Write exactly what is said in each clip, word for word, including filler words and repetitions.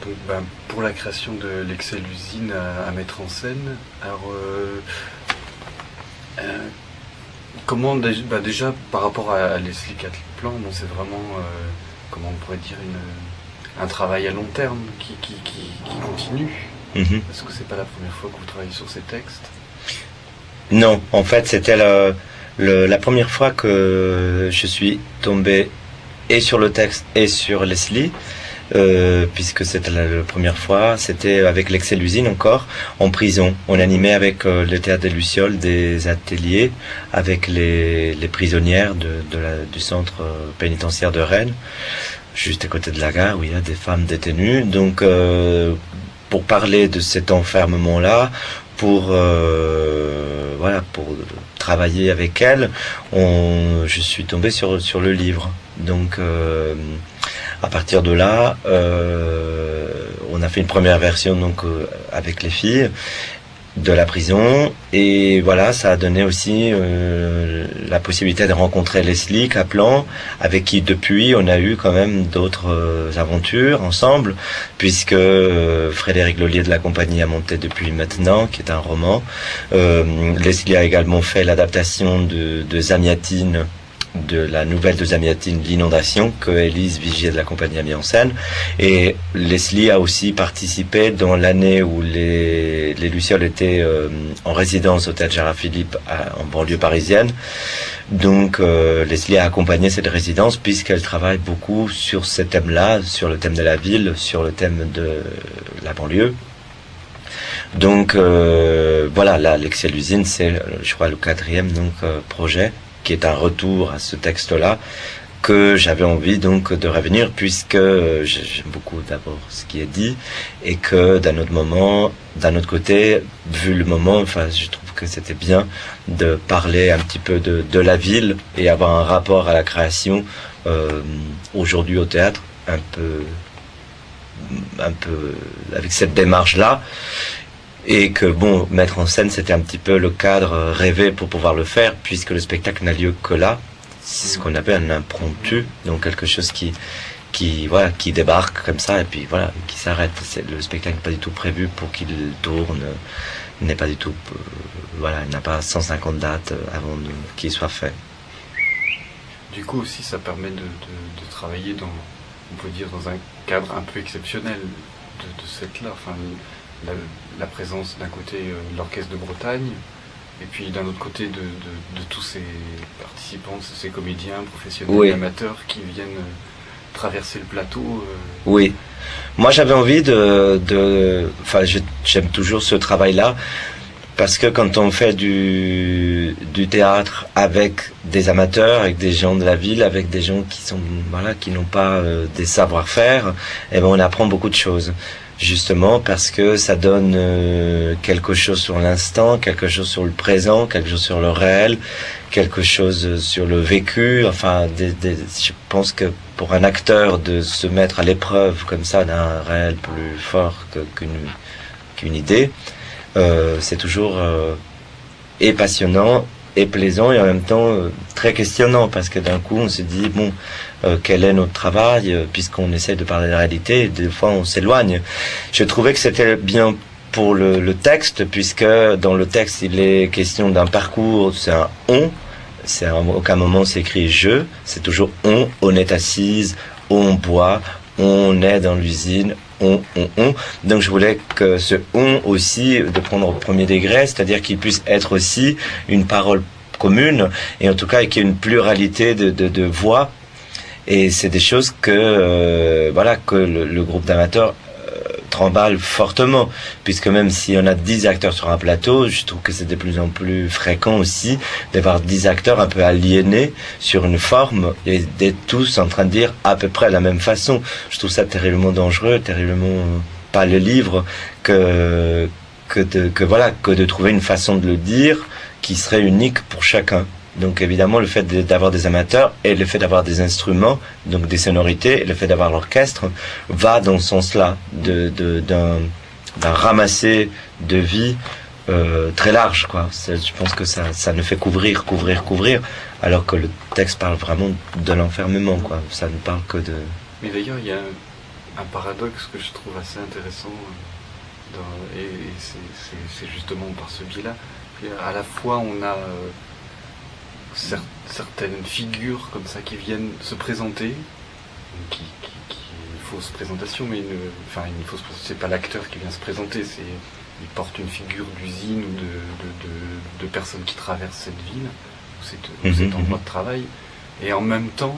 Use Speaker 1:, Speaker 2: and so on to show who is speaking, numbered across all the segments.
Speaker 1: donc, ben, pour la création de l'Excel-Usine à, à mettre en scène, alors euh, euh, comment déjà, ben, déjà par rapport à, à Leslie Kaplan, bon, c'est vraiment euh, comment on pourrait dire une, un travail à long terme qui, qui, qui, qui continue. Mm-hmm. Parce que c'est pas la première fois que vous travaillez sur ces textes.
Speaker 2: Non, en fait c'était le, le, la première fois que je suis tombé et sur le texte et sur Leslie. Euh, puisque c'était la, la première fois, c'était avec l'Excel-Usine encore, en prison. On animait avec euh, le théâtre des Lucioles des ateliers avec les, les prisonnières de, de la, du centre euh, pénitentiaire de Rennes, juste à côté de la gare où il y a des femmes détenues. Donc, euh, pour parler de cet enfermement-là, pour euh, voilà, pour travailler avec elles, on, je suis tombé sur sur le livre. Donc euh, à partir de là, euh, on a fait une première version donc euh, avec les filles de la prison, et voilà, ça a donné aussi euh, la possibilité de rencontrer Leslie Kaplan, avec qui depuis on a eu quand même d'autres euh, aventures ensemble, puisque euh, Frédéric Lollier de la compagnie a monté Depuis maintenant, qui est un roman. Euh, Leslie a également fait l'adaptation de, de Zamiatine, de la nouvelle de Zamiatine, L'inondation, que Élise Vigier de la compagnie a mis en scène. Et Leslie a aussi participé dans l'année où les, les Lucioles étaient euh, en résidence au Théâtre Gérard Philippe à, en banlieue parisienne. Donc euh, Leslie a accompagné cette résidence puisqu'elle travaille beaucoup sur ces thèmes-là, sur le thème de la ville, sur le thème de la banlieue. Donc euh, voilà, là, l'Excel-Usine, c'est, je crois, le quatrième donc euh, projet, qui est un retour à ce texte-là, que j'avais envie donc de revenir, puisque j'aime beaucoup d'abord ce qui est dit, et que d'un autre moment, d'un autre côté, vu le moment, enfin, je trouve que c'était bien de parler un petit peu de, de la ville et avoir un rapport à la création euh, aujourd'hui au théâtre, un peu, un peu avec cette démarche-là. Et que bon, mettre en scène, c'était un petit peu le cadre rêvé pour pouvoir le faire, puisque le spectacle n'a lieu que là. C'est ce qu'on appelle un impromptu, donc quelque chose qui, qui, voilà, qui débarque comme ça et puis voilà, qui s'arrête. C'est, le spectacle n'est pas du tout prévu pour qu'il tourne, n'est pas du tout, euh, voilà, il n'a pas cent cinquante dates avant de, qu'il soit fait.
Speaker 1: Du coup aussi, ça permet de, de, de travailler dans, on peut dire, dans un cadre un peu exceptionnel de, de cette là. Enfin, La, la présence d'un côté euh, de l'orchestre de Bretagne et puis d'un autre côté de, de, de tous ces participants, ces comédiens professionnels, oui, amateurs qui viennent euh, traverser le plateau. Euh...
Speaker 2: Oui, moi j'avais envie de, de, enfin je, j'aime toujours ce travail-là parce que quand on fait du, du théâtre avec des amateurs, avec des gens de la ville, avec des gens qui sont voilà, qui n'ont pas euh, des savoir-faire, eh ben on apprend beaucoup de choses. Justement parce que ça donne euh, quelque chose sur l'instant, quelque chose sur le présent, quelque chose sur le réel, quelque chose sur le vécu. Enfin, des, des, je pense que pour un acteur de se mettre à l'épreuve comme ça d'un réel plus fort que, qu'une, qu'une idée, euh, c'est toujours euh, et passionnant et plaisant et en même temps euh, très questionnant, parce que d'un coup on se dit bon, euh, quel est notre travail, euh, puisqu'on essaie de parler de la réalité, et des fois on s'éloigne. Je trouvais que c'était bien pour le, le texte, puisque dans le texte il est question d'un parcours, c'est un on, c'est à aucun moment c'est écrit je, c'est toujours on, on est assise, on boit, on est dans l'usine, on, on, on. Donc je voulais que ce on aussi, de prendre au premier degré, c'est-à-dire qu'il puisse être aussi une parole commune, et en tout cas qu'il y ait une pluralité de, de, de voix. Et c'est des choses que, euh, voilà, que le, le groupe d'amateurs euh, tremballe fortement, puisque même si on a dix acteurs sur un plateau, je trouve que c'est de plus en plus fréquent aussi d'avoir dix acteurs un peu aliénés sur une forme et d'être tous en train de dire à peu près la même façon. Je trouve ça terriblement dangereux, terriblement pas le livre que que de, que voilà que de trouver une façon de le dire qui serait unique pour chacun. Donc évidemment le fait d'avoir des amateurs et le fait d'avoir des instruments, donc des sonorités, et le fait d'avoir l'orchestre va dans ce sens-là, de, de, d'un, d'un ramassé de vie euh, très large, quoi. C'est, je pense que ça, ça ne fait couvrir, couvrir, couvrir, alors que le texte parle vraiment de l'enfermement, quoi. Ça ne parle que de...
Speaker 1: Mais d'ailleurs il y a un paradoxe que je trouve assez intéressant, euh, dans, et, et c'est, c'est, c'est justement par ce biais-là. À la fois, on a euh, cer- certaines figures comme ça qui viennent se présenter, qui, qui, qui une fausse présentation, mais une, enfin une fausse présentation, c'est pas l'acteur qui vient se présenter, c'est il porte une figure d'usine ou de, de, de, de personnes qui traversent cette ville, ou, cette, ou
Speaker 2: Mmh,
Speaker 1: cet
Speaker 2: mmh.
Speaker 1: endroit de travail, et en même temps,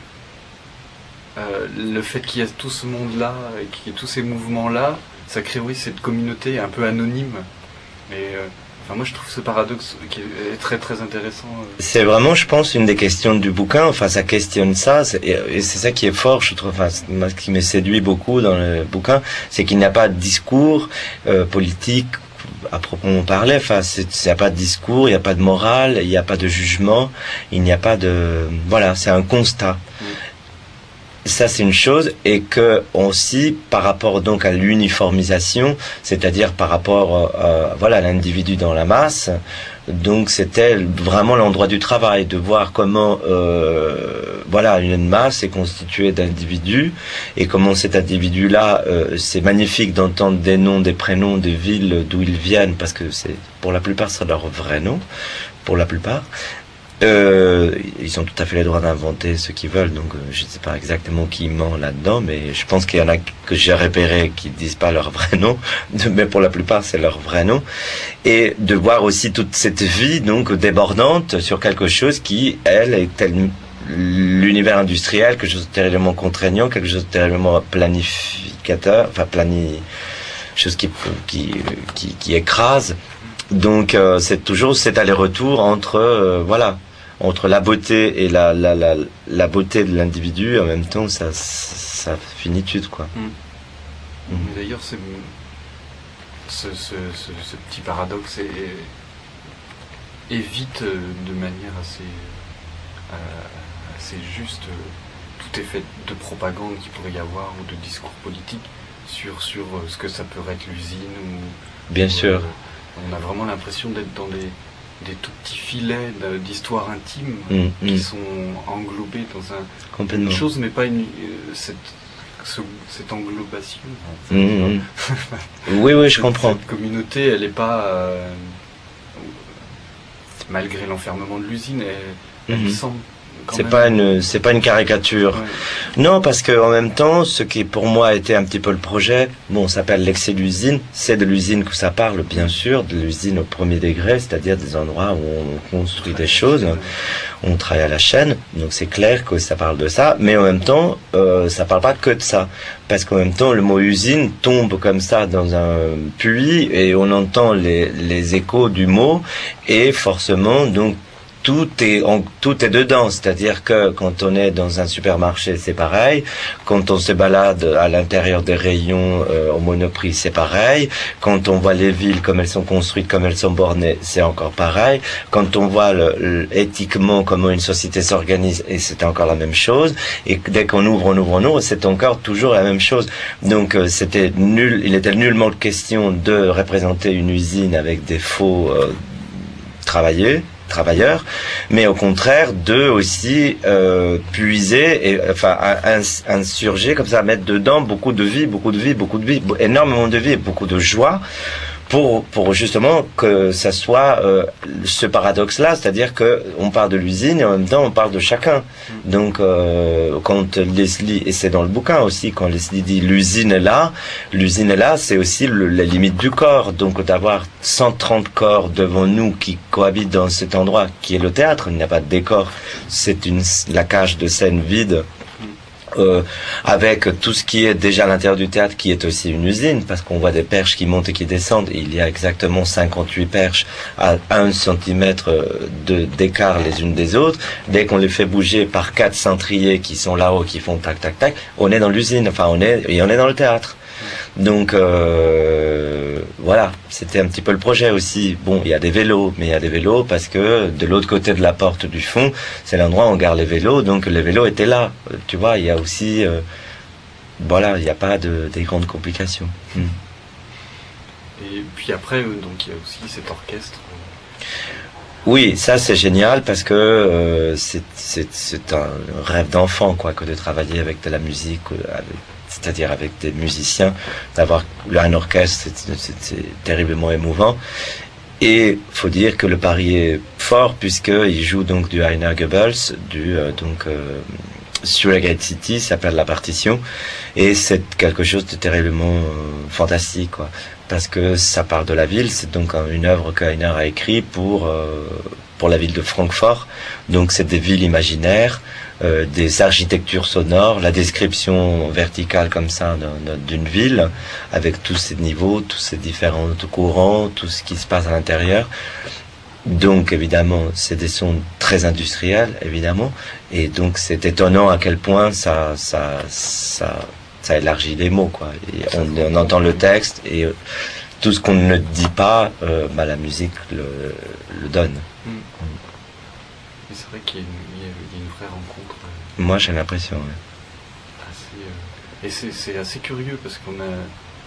Speaker 1: euh, le fait qu'il y ait tout ce monde-là, et qu'il y ait tous ces mouvements-là, ça crée oui cette communauté un peu anonyme, mais euh, enfin, moi je trouve ce paradoxe qui est très très intéressant.
Speaker 2: C'est vraiment, je pense, une des questions du bouquin. Enfin, ça questionne ça, c'est, et c'est ça qui est fort, je trouve. Enfin, ce qui me séduit beaucoup dans le bouquin, c'est qu'il n'y a pas de discours euh, politique à proprement parler. Enfin, c'est, il n'y a pas de discours, il n'y a pas de morale, il n'y a pas de jugement, il n'y a pas de, voilà, c'est un constat. Mm. Ça, c'est une chose, et que aussi par rapport donc à l'uniformisation, c'est-à-dire par rapport euh, voilà à l'individu dans la masse. Donc c'était vraiment l'endroit du travail, de voir comment euh, voilà une masse est constituée d'individus et comment cet individu-là, euh, c'est magnifique d'entendre des noms, des prénoms, des villes d'où ils viennent, parce que c'est pour la plupart c'est leur vrai nom, pour la plupart. Euh, ils ont tout à fait le droit d'inventer ce qu'ils veulent, donc euh, je ne sais pas exactement qui ment là-dedans, mais je pense qu'il y en a que j'ai repéré qui disent pas leur vrai nom, mais pour la plupart c'est leur vrai nom, et de voir aussi toute cette vie donc débordante sur quelque chose qui, elle, est tel, l'univers industriel, quelque chose de terriblement contraignant, quelque chose de terriblement planificateur, enfin plani, chose qui qui qui, qui écrase. Donc euh, c'est toujours cet aller-retour entre euh, voilà entre la beauté et la la la la beauté de l'individu, en même temps sa sa finitude quoi.
Speaker 1: Mmh. Mmh. D'ailleurs c'est ce, ce, ce, ce petit paradoxe est, évite de manière assez euh, assez juste tout effet de propagande qu'il pourrait y avoir ou de discours politique sur sur ce que ça peut être l'usine ou
Speaker 2: bien
Speaker 1: ou,
Speaker 2: sûr.
Speaker 1: Euh, on a vraiment l'impression d'être dans des, des tout petits filets d'histoire intime
Speaker 2: mmh,
Speaker 1: qui
Speaker 2: mmh.
Speaker 1: sont englobés dans un,
Speaker 2: Complètement.
Speaker 1: une chose, mais pas une, euh, cette, ce, cette englobation.
Speaker 2: Mmh, mmh. Oui, oui, je comprends.
Speaker 1: Cette communauté, elle n'est pas, euh, malgré l'enfermement de l'usine, elle, elle
Speaker 2: mmh.
Speaker 1: semble.
Speaker 2: C'est pas une, c'est pas une caricature. Ouais. Non, parce que en même temps, ce qui pour moi a été un petit peu le projet, bon, ça s'appelle l'excès d'usine. C'est de l'usine que ça parle, bien sûr, de l'usine au premier degré, c'est-à-dire des endroits où on construit des choses, on travaille à la chaîne. Donc c'est clair que ça parle de ça, mais en même temps, euh, ça parle pas que de ça, parce qu'en même temps, le mot usine tombe comme ça dans un puits et on entend les les échos du mot et forcément donc tout est en, tout est dedans, c'est-à-dire que quand on est dans un supermarché, c'est pareil. Quand on se balade à l'intérieur des rayons euh, au Monoprix, c'est pareil. Quand on voit les villes comme elles sont construites, comme elles sont bornées, c'est encore pareil. Quand on voit le, le, éthiquement comment une société s'organise, et c'est encore la même chose. Et dès qu'on ouvre, on ouvre, on ouvre, c'est encore toujours la même chose. Donc euh, c'était nul, il était nullement question de représenter une usine avec des faux euh, travailleurs. travailleurs, mais au contraire de aussi euh, puiser et enfin insurger comme ça, mettre dedans beaucoup de vie, beaucoup de vie, beaucoup de vie, énormément de vie et beaucoup de joie pour pour justement que ça soit euh, ce paradoxe-là, c'est-à-dire que on parle de l'usine et en même temps on parle de chacun. Donc euh, quand Leslie, et c'est dans le bouquin aussi, quand Leslie dit l'usine est là, l'usine est là, c'est aussi le, la limite du corps. Donc d'avoir cent trente corps devant nous qui cohabitent dans cet endroit qui est le théâtre, il n'y a pas de décor, c'est une la cage de scène vide. Euh, avec tout ce qui est déjà à l'intérieur du théâtre, qui est aussi une usine, parce qu'on voit des perches qui montent et qui descendent. Il y a exactement cinquante-huit perches à un centimètre de, d'écart les unes des autres. Dès qu'on les fait bouger par quatre cintriers qui sont là-haut, qui font tac, tac, tac, on est dans l'usine, enfin on est, et on est dans le théâtre. Donc euh, voilà, c'était un petit peu le projet aussi. Bon, il y a des vélos, mais il y a des vélos parce que de l'autre côté de la porte du fond, c'est l'endroit où on garde les vélos, donc les vélos étaient là. Tu vois, il y a aussi, euh, voilà, il n'y a pas de des grandes complications. Hmm.
Speaker 1: Et puis après, donc il y a aussi cet orchestre.
Speaker 2: Oui, ça c'est génial parce que euh, c'est c'est c'est un rêve d'enfant quoi, que de travailler avec de la musique. Avec c'est-à-dire avec des musiciens, d'avoir un orchestre, c'est, c'est, c'est terriblement émouvant. Et faut dire que le pari est fort puisqu'il joue donc du Heiner Goebbels, du euh, donc euh, Surrogate City, ça s'appelle la partition, et c'est quelque chose de terriblement euh, fantastique, quoi, parce que ça part de la ville. C'est donc une œuvre que Heiner a écrite pour euh, pour la ville de Francfort. Donc c'est des villes imaginaires, euh, des architectures sonores, la description verticale comme ça d'un, d'une ville, avec tous ces niveaux, tous ces différents courants, tout ce qui se passe à l'intérieur. Donc évidemment, c'est des sons très industriels, évidemment, et donc c'est étonnant à quel point ça ça ça ça élargit les mots, quoi. Et on, on entend le texte et euh, tout ce qu'on ne dit pas, euh, bah, la musique le, le donne.
Speaker 1: Mmh. Mmh. Mais c'est vrai qu'il y a une, il y a, il y a une vraie rencontre. Euh,
Speaker 2: Moi, j'ai l'impression. Ouais.
Speaker 1: Assez, euh, et c'est, c'est assez curieux parce qu'on a.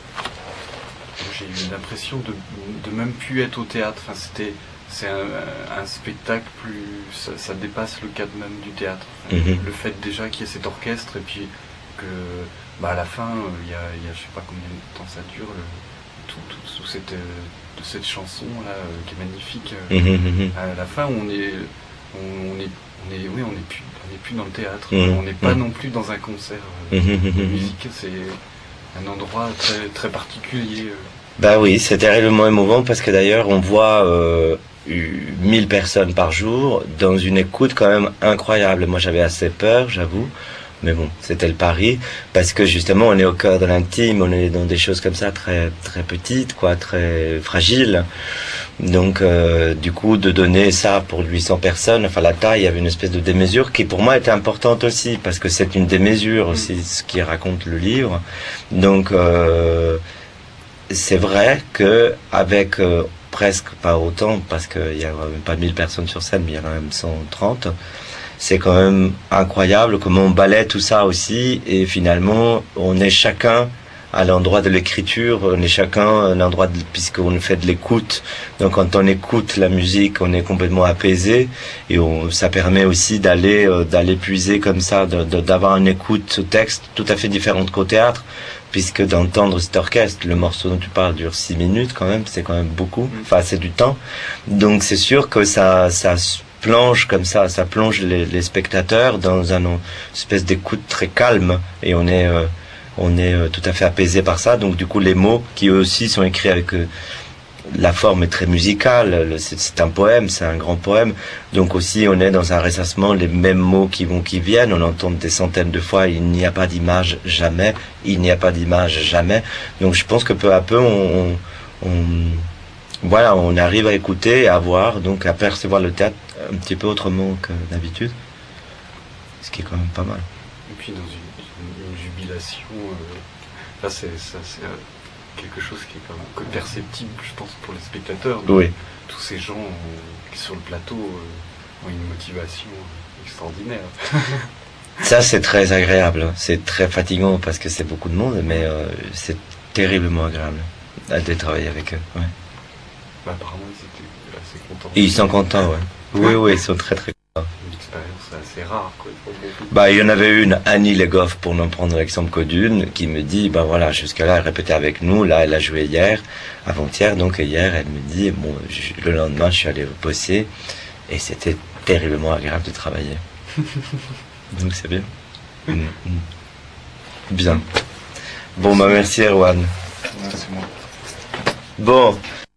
Speaker 1: J'ai eu l'impression de, de même plus être au théâtre. Enfin, c'était. C'est un, un spectacle plus. Ça, ça dépasse le cadre même du théâtre. Enfin, mm-hmm. Le fait déjà qu'il y ait cet orchestre et puis que. Bah, à la fin, il y a, il y a je sais pas combien de temps ça dure, le, tout, tout, tout cette, de cette chanson là qui est magnifique.
Speaker 2: Mm-hmm.
Speaker 1: À la fin, on est. On, on est on est, oui, on n'est plus, on n'est plus dans le théâtre.
Speaker 2: Mmh.
Speaker 1: On n'est pas
Speaker 2: mmh.
Speaker 1: non plus dans un concert
Speaker 2: mmh.
Speaker 1: de musique. C'est un endroit très, très particulier.
Speaker 2: Bah oui, c'est terriblement émouvant parce que d'ailleurs, on voit euh, mille personnes par jour dans une écoute quand même incroyable. Moi, j'avais assez peur, j'avoue. Mais bon, c'était le pari, parce que justement, on est au cœur de l'intime, on est dans des choses comme ça, très très petites, quoi, très fragiles. Donc, euh, du coup, de donner ça pour huit cents personnes, enfin la taille, il y avait une espèce de démesure qui, pour moi, était importante aussi, parce que c'est une démesure aussi, ce qui raconte le livre. Donc, euh, c'est vrai que avec euh, presque pas autant, parce qu'il y a même pas mille personnes sur scène, mais il y en a même cent trente. C'est quand même incroyable comment on balaie tout ça aussi, et finalement on est chacun à l'endroit de l'écriture, on est chacun à l'endroit de, puisqu'on fait de l'écoute. Donc quand on écoute la musique, on est complètement apaisé, et on, ça permet aussi d'aller euh, d'aller puiser comme ça, de, de, d'avoir une écoute au texte tout à fait différente qu'au théâtre, puisque d'entendre cet orchestre, le morceau dont tu parles dure six minutes quand même, c'est quand même beaucoup, enfin c'est du temps. Donc c'est sûr que ça ça plonge comme ça, ça plonge les, les spectateurs dans un une espèce d'écoute très calme, et on est euh, on est euh, tout à fait apaisé par ça. Donc du coup les mots qui eux aussi sont écrits avec euh, la forme est très musicale, c'est, c'est un poème, c'est un grand poème. Donc aussi on est dans un ressassement, les mêmes mots qui vont qui viennent, on entend des centaines de fois, il n'y a pas d'image jamais, il n'y a pas d'image jamais. Donc je pense que peu à peu on, on, on voilà, on arrive à écouter, à voir, donc à percevoir le théâtre un petit peu autrement que d'habitude, ce qui est quand même pas mal.
Speaker 1: Et puis dans une, une, une jubilation, euh, là c'est, ça, c'est euh, quelque chose qui est quand même que perceptible, je pense, pour les spectateurs. Donc,
Speaker 2: oui.
Speaker 1: Tous ces gens euh, qui sur le plateau euh, ont une motivation extraordinaire.
Speaker 2: Ça c'est très agréable, c'est très fatigant parce que c'est beaucoup de monde, mais euh, c'est terriblement agréable de travailler avec eux. Ouais.
Speaker 1: Bah, apparemment ils étaient assez contents.
Speaker 2: Et ils sont contents, ouais. Oui, oui, ils sont très très contents.
Speaker 1: Une expérience assez rare, quoi.
Speaker 2: Bah, il y en avait une, Annie Legoff, pour n'en prendre l'exemple qu'Odune, qui me dit, ben voilà, jusqu'à là, elle répétait avec nous, là, elle a joué hier, avant-hier, donc hier, elle me dit, bon, je, le lendemain, je suis allé bosser, et c'était terriblement agréable de travailler. Donc c'est bien. Mmh, mmh. Bien. Bon, bah merci Erwan.
Speaker 1: Ouais, c'est moi.
Speaker 2: Bon.